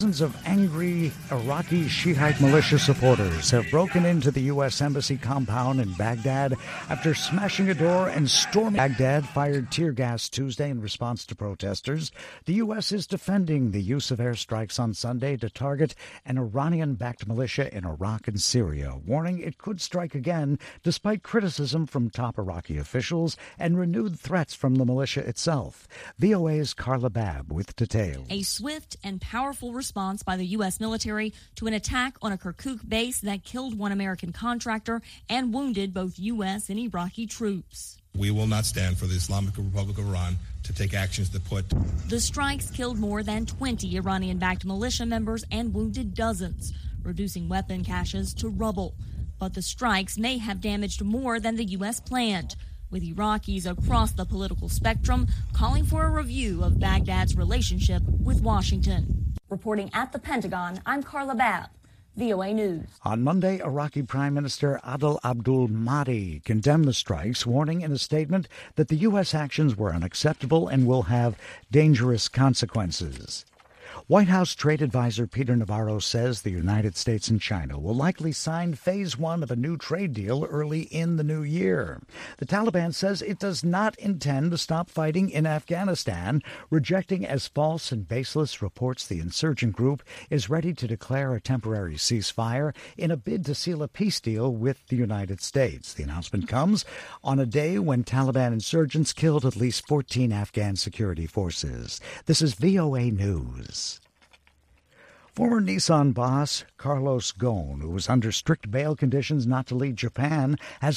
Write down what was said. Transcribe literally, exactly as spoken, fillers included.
Dozens of angry Iraqi Shiite militia supporters have broken into the U S Embassy compound in Baghdad after smashing a door and storming. Baghdad fired tear gas Tuesday in response to protesters. The U S is defending the use of airstrikes on Sunday to target an Iranian-backed militia in Iraq and Syria, warning it could strike again despite criticism from top Iraqi officials and renewed threats from the militia itself. V O A's Carla Babb with details. A swift and powerful response response by the U S military to an attack on a Kirkuk base that killed one American contractor and wounded both U S and Iraqi troops. We will not stand for the Islamic Republic of Iran to take actions that put... The strikes killed more than twenty Iranian-backed militia members and wounded dozens, reducing weapon caches to rubble. But the strikes may have damaged more than the U S planned, with Iraqis across the political spectrum calling for a review of Baghdad's relationship with Washington. Reporting at the Pentagon, I'm Carla Babb, V O A News. On Monday, Iraqi Prime Minister Adel Abdul Mahdi condemned the strikes, warning in a statement that the U S actions were unacceptable and will have dangerous consequences. White House trade advisor Peter Navarro says the United States and China will likely sign phase one of a new trade deal early in the new year. The Taliban says it does not intend to stop fighting in Afghanistan, rejecting as false and baseless reports the insurgent group is ready to declare a temporary ceasefire in a bid to seal a peace deal with the United States. The announcement comes on a day when Taliban insurgents killed at least fourteen Afghan security forces. This is V O A News. Former Nissan boss Carlos Ghosn, who was under strict bail conditions not to leave Japan, has